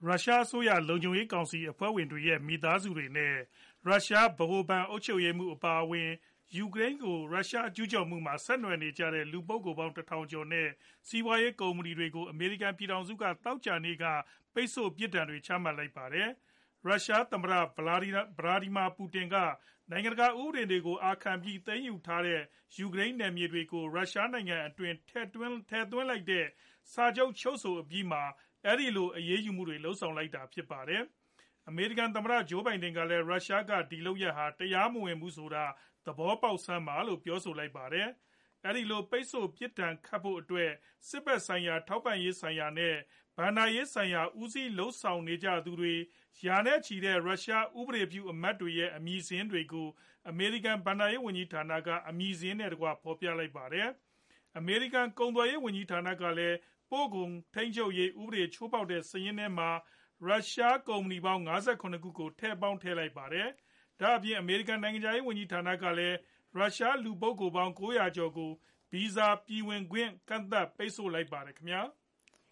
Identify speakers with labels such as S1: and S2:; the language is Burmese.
S1: ရုရှားအစိုးရလုံခြုံရေးကောင်စီအဖွဲ့ဝင်တွေရဲ့မိသားစုတွေနဲ့ရုရှားဗဟိုဘဏ်အုပ်ချုပ်ရေးမှူးအပါအဝင်ယူကရိန်းကိုရုရှားကျူးကျော်မှုမှာဆက်နွယ်နေကြတဲ့လူပုဂ္ဂိုလ်ပေါင်း1000ကျော်နဲ့စီးပွားရေးကုမ္ပဏီတွေကိုအမေရိကန်ပြည်ထောင်စုကသောကြာနေ့ကပိတ်ဆို့ပြစ်ဒဏ်တွေချမှတ်လိုက်ပါတယ်။ရုရှားသမ္မတဗလာဒီမာပူတင်ကနိုင်ငံတကာဥပဒေတွေကိုအာခံပြီးသိမ်းယူထားတဲ့ယူကရိန်းနယ်မြေတွေကိုရုရှားနိုင်ငံအတွင်းထည့်သွင်းလိုက်တဲ့စာချုပ်ချုပ်ဆိုအပြီးမှာအဲဒီလိုအရေးယူမှုတွေလုပ်ဆောင်လိုက်တာဖြစ်ပါတယ်။ အမေရိကန်သမ္မတဂျိုးဘိုင်ဒန်ကလည်းရုရှားကဒီလုပ်ရပ်ဟာတရားမဝင်ဘူးဆိုတာသဘောပေါက်စမ်းပါလို့ပြောဆိုလိုက်ပါတယ်။ အဲဒီလိုပိတ်ဆို့ပြစ်ဒဏ်ခတ်ဖို့အတွက်စစ်ဘက်ဆိုင်ရာထောက်ပံ့ရေးဆိုင်ရာနဲ့ဘဏ္ဍာရေးဆိုင်ရာဦးစီးလုပ်ဆောင်နေကြသူတွေရာနဲ့ချီတဲ့ရုရှားဥပဒေပြုအမတ်တွေရဲ့အမည်စာရင်းတွေကိုအမေရိကန်ဘဏ္ဍာရေးဝန်ကြီးဌာနကအမည်စာရင်းနဲ့တကွဖော်ပြလိုက်ပါတယ်။ အမေရိကန်ကုန်သွယ်ရေးဝန်ကြီးဌာနကလည်းပို့ကုန်ထိန်းချုပ်ရေးဥပဒေချိုးဖောက်တဲ့စာရင်းထဲမှာရုရှားကုမ္ပဏီပေါင်း57ခုကိုထည့်လိုက်ပါတယ်။ ဒါအပြင်အမေရိကန်နိုင်ငံခြားရေးဝန်ကြီးဌာနကလည်းရုရှားလူပုဂ္ဂိုလ်ပေါင်း900ကျော်ကိုဗီဇာပြည်ဝင်ခွင့်ကန့်သတ်ပိတ်ဆို့လိုက်ပါတယ်ခင်ဗျာ။